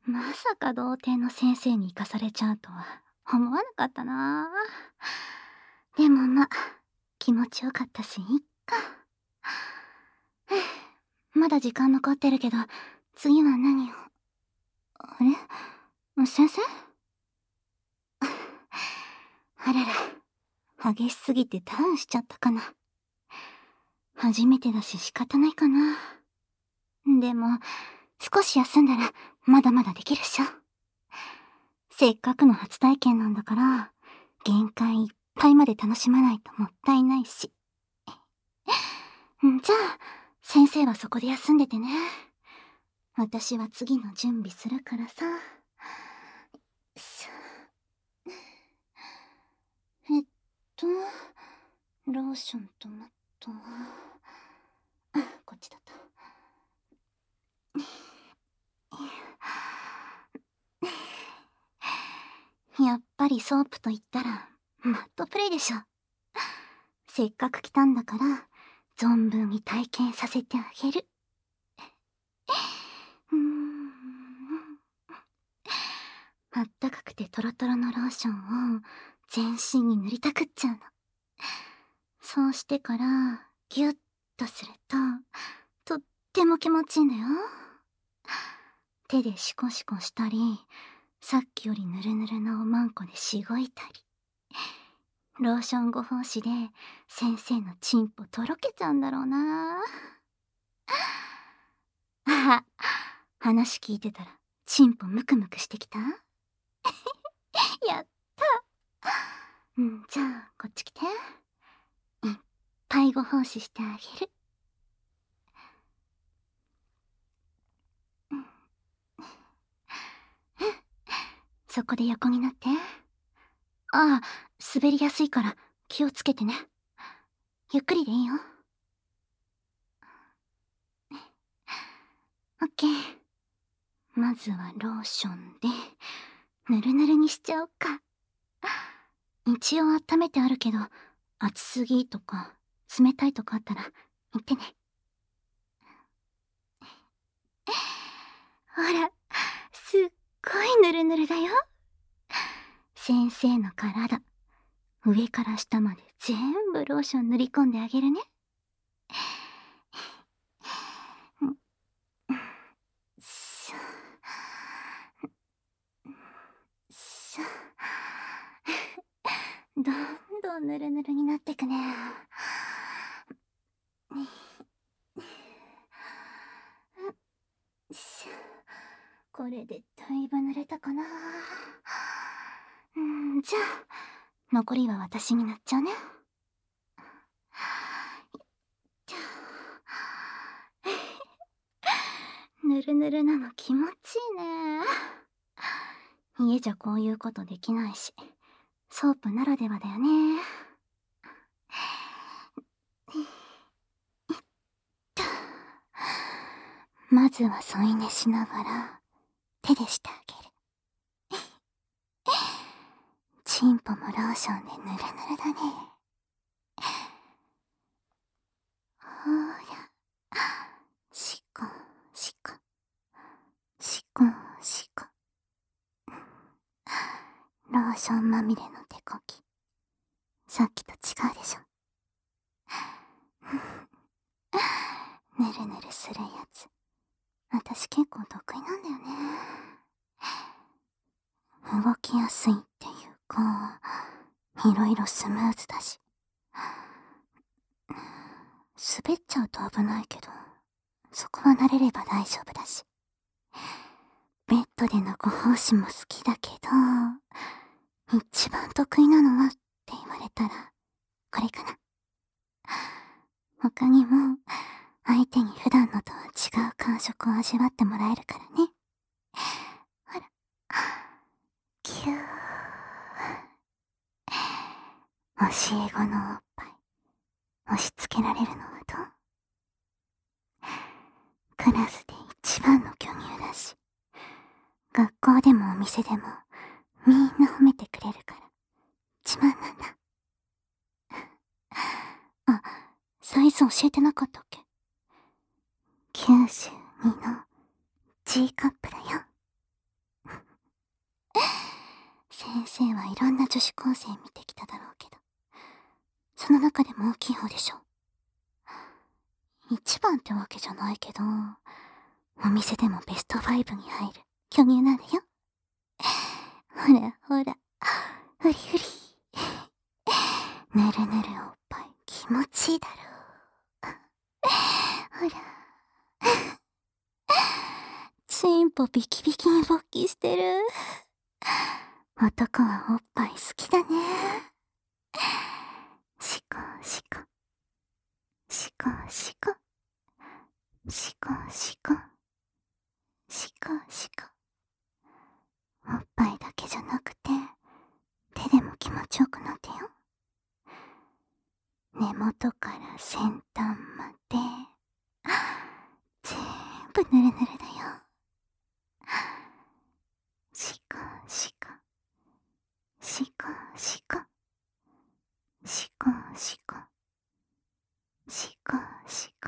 まさか童貞の先生に行かされちゃうとは思わなかったな。でもま、気持ちよかったし、いっか。ふぅまだ時間残ってるけど、次は何を。あれ先生あらら、激しすぎてダウンしちゃったかな。初めてだし仕方ないかな。でも、少し休んだらまだまだできるっしょ。せっかくの初体験なんだから、限界いっぱいまで楽しまないともったいないし。じゃあ、先生はそこで休んでてね。私は次の準備するからさ。えっと、ローションとマットは、こっちだった。やっぱりソープと言ったら、マットプレイでしょ。せっかく来たんだから、存分に体験させてあげる。うーん。あったかくてトロトロのローションを全身に塗りたくっちゃうの。そうしてから、ギュッとすると、とっても気持ちいいんだよ。手でシコシコしたり、さっきよりヌルヌルなおまんこでしごいたり。ローションご奉仕で先生のチンポとろけちゃうんだろうな。あ、話聞いてたらチンポムクムクしてきた。やった。じゃあこっち来て。いっぱいご奉仕してあげる。そこで横になって。ああ、滑りやすいから気をつけてね。ゆっくりでいいよ。オッケー。まずはローションでぬるぬるにしちゃおっか。一応温めてあるけど、熱すぎとか冷たいとかあったら言ってね。ほら、すっごいぬるぬるだよ。先生の体、上から下まで全部ローション塗り込んであげるね。しょしょどんどんぬるぬるになってくね。しょこれでだいぶ濡れたかな。じゃあ残りは私になっちゃうね。ぬるぬるなの気持ちいいね。家じゃこういうことできないし、ソープならではだよね。まずは添い寝しながら手でしてあげる。チンポもローションでぬるぬるだね。ほら、シコシコ、シコシコ。ローションまみれの手こき、さっきと違うでしょ。ぬるぬるするやつ、私結構得意なんだよね。動きやすいっていうか、いろいろスムーズだし。滑っちゃうと危ないけど、そこは慣れれば大丈夫だし。ベッドでのご奉仕も好きだけど、一番得意なのはって言われたら、これかな。他にも、相手に普段のとは違う感触を味わってもらえるからね。ほら、キュー。教え子のおっぱい、押し付けられるのはどう？クラスで一番の巨乳だし、学校でもお店でもみんな褒めてくれるから自慢なんだ。あ、サイズ教えてなかったっけ？ 92 の G カップだよ。 先生はいろんな女子高生見てきただろうけど、その中でも大きい方でしょ。一番ってわけじゃないけど、お店でもベスト5に入る巨乳なんだよ。ほらほら、ふりふり。ぬるぬるおっぱい気持ちいいだろう。ほら。チンポビキビキに勃起してる。男はおっぱい好きだね。シコシコ。シコシコ。シコシコ。シコシコ。おっぱいだけじゃなくて、手でも気持ちよくなってよ。根元から先端まで、全部ぬるぬるだよ。シコシコ。シコシコ。シコシコ。シコシコ。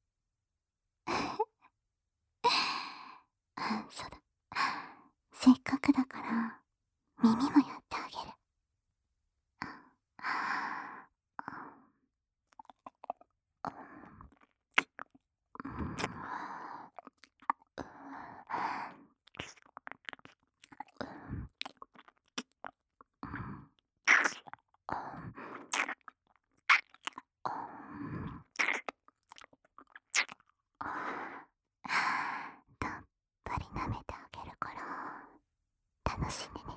そうだ。せっかくだから、耳もやってあげる。たっぷり舐めてあげるから、楽しんでね。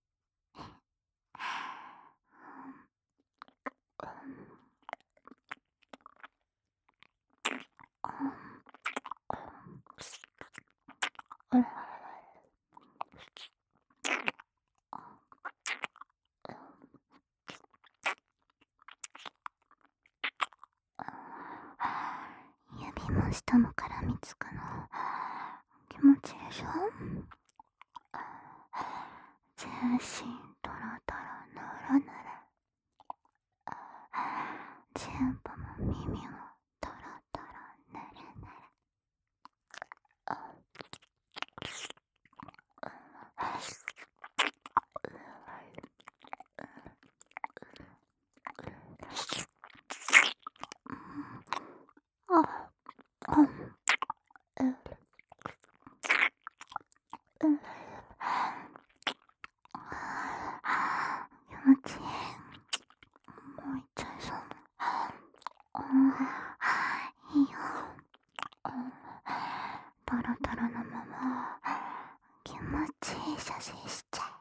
指も舌も絡みつくの気持ちいいでしょ。全身トロトロヌルヌル。全部も耳もトロトロヌルヌル。気持ちいい。もういっちゃいそう。いいよ。トロトロのまま気持ちいい写真しちゃえ。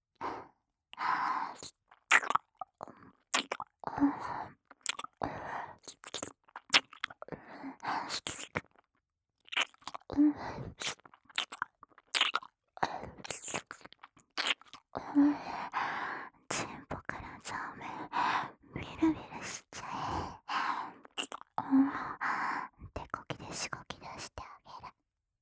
チンポからそうめんビルビルしちゃえ。手こきでしごき出してあげる。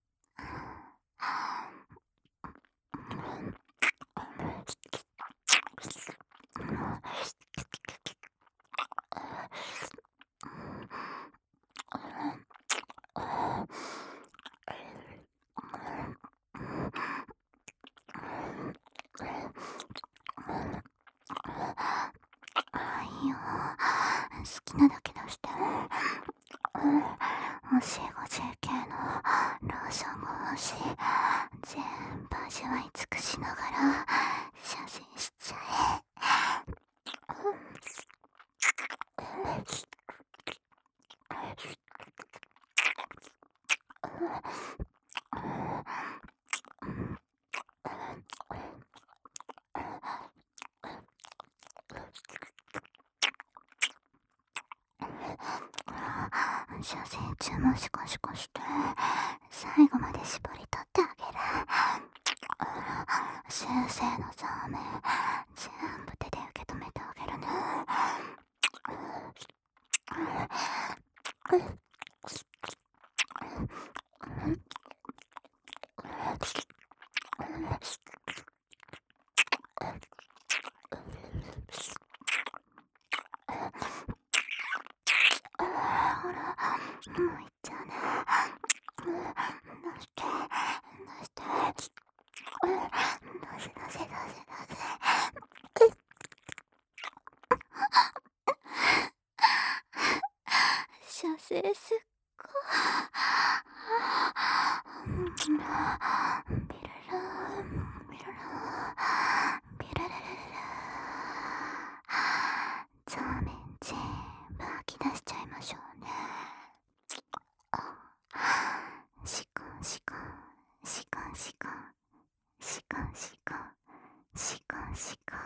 いいよ。好きなだけ出して。欲しい 5JK のローションが欲しい。全部味わい尽くしながら写真しちゃえ。写真中もシコシコして最後まで絞り取ってあげる。修正のそうめん全部手で受け止めてあげるね。ほら、もういっちゃうね。出して、出して。出せ出せ出せ出せ。 ってすっごビルルビルルビルルルルザーメン全部吐き出しちゃいましょうね。シコンシコンシコンシコンシコンシコンシコンシコン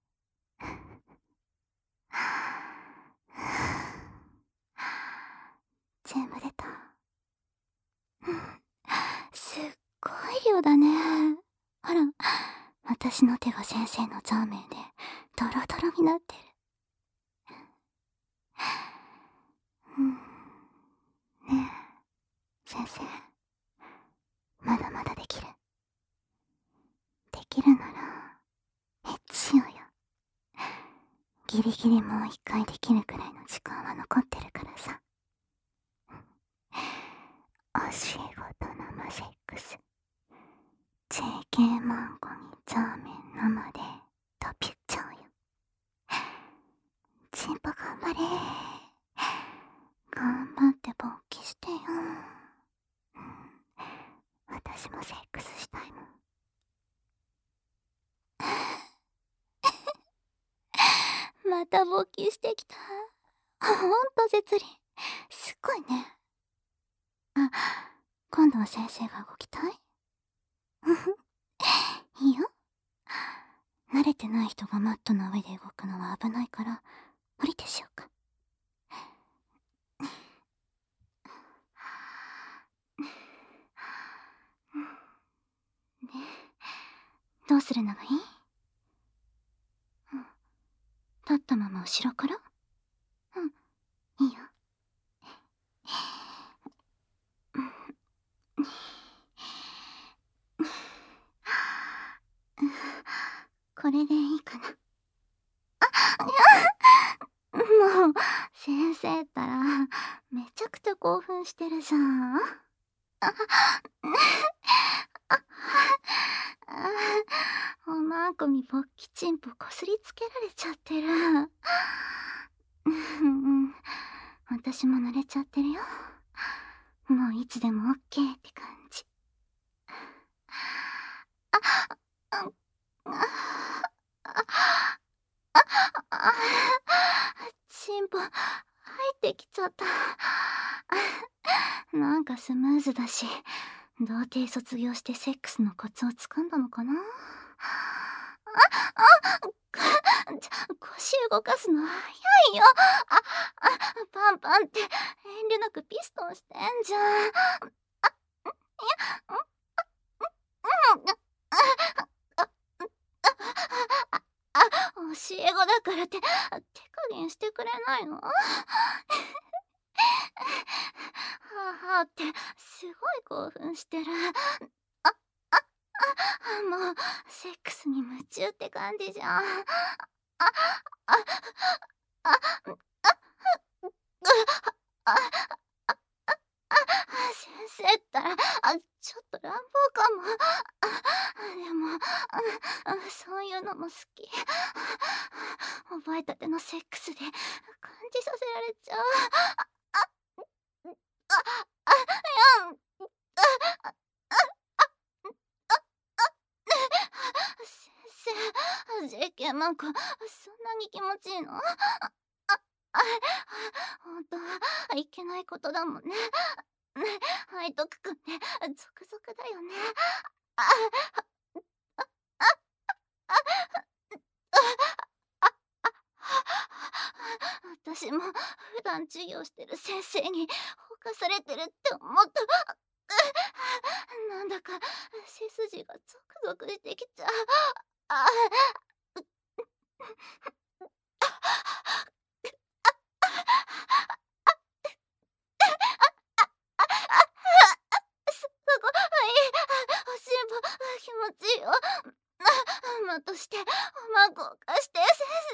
全部出た。すっごい量だね。ほら、私の手が先生のザーメンでドロドロになってる。ねえ、先生、まだまだできる。できるならエッチしようよ。ギリギリもう一回できるくらいの時間は残ってるからさ。お仕事のマセックス、 JK マンゴにザーメン生でドピュッチャオよ。チンポ頑張れ。頑張って勃起してよ。私もセックスしたいもん。また勃起してきた。ほんと絶倫。すっごいね。あ、今度は先生が動きたい？いいよ。慣れてない人がマットの上で動くのは危ないから降りてしようか。で、どうするのがいい？立ったまま後ろから？いいよ。これでいいかな。もう、先生ったら、めちゃくちゃ興奮してるじゃん。おまんこに勃起チンポこすりつけられちゃってる。私も慣れちゃってるよ。もういつでもオッケーって感じ。チンポ入ってきちゃった。なんかスムーズだし、童貞卒業してセックスのコツをつかんだのかな。腰動かすの早いよ。パンパンって遠慮なくピストンしてんじゃん。教え子だからって手加減してくれないの？はあはあってすごい興奮してる。もうセックスに夢中って感じじゃん。先生ったらちょっと乱暴かも。でもそういうのも好き。覚えたてのセックスで感じさせられちゃう。先生、JK マンコそんなに気持ちいいの？ほんとはいけないことだもんね。背徳くんってゾクゾクだよね。私も普段授業してる先生に放課されてるって思った。なんだか背筋がゾクゾクしてきちゃう。すごい。おしんぼ気持ちいいよ。としておまんこを貸して先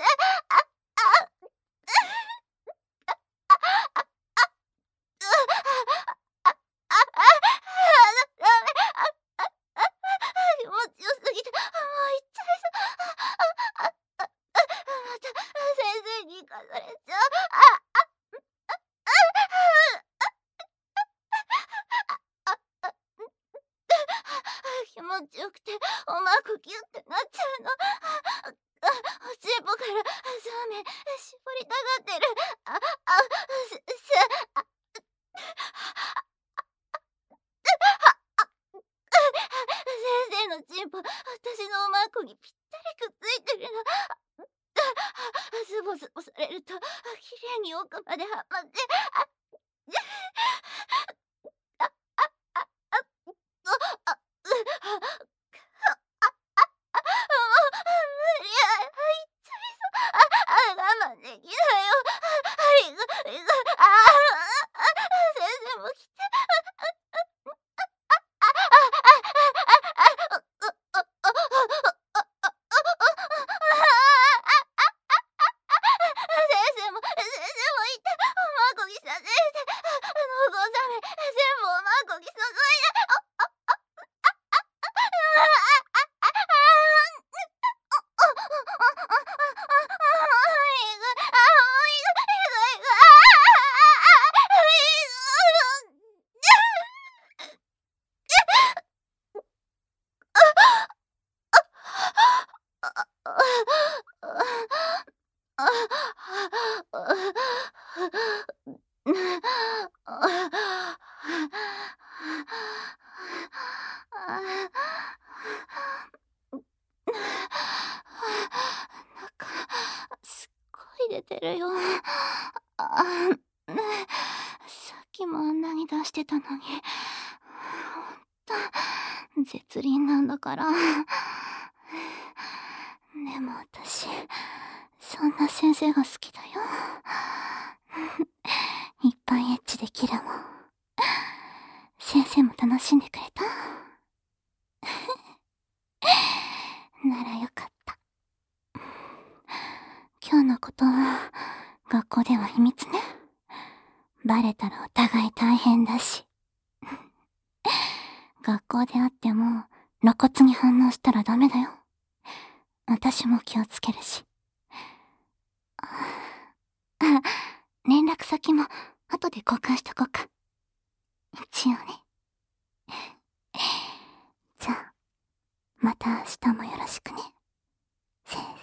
生。気持ちよすぎてもう行っちゃいそう。また先生に行かされちゃう。 気持ちよくておまこギュってなっちゃうの。おしっぽからそうめん絞りたがってる。あ、先生のチンポ、私のおまこにぴったりくっついてるの。ズボズボされると、綺麗に奥まではまって、あ、無理や、入っちゃいそう。我慢できないよ。いく、いく、先生も来て。先生もいて、おまこぎさせて。ござめ、全部おまこぎ注いで。すっごい出てるよ。さっきもあんなに出してたのに、ほんと絶倫なんだから。でも私、そんな先生が好きだよ。いっぱいエッチできるもん。先生も楽しんでくれた？ならよかった。今日のことは学校では秘密ね。バレたらお互い大変だし。学校であっても露骨に反応したらダメだよ。私も気をつけるし。連絡先も後で交換しとこうか。一応ね。じゃあ、また明日もよろしくね。先生。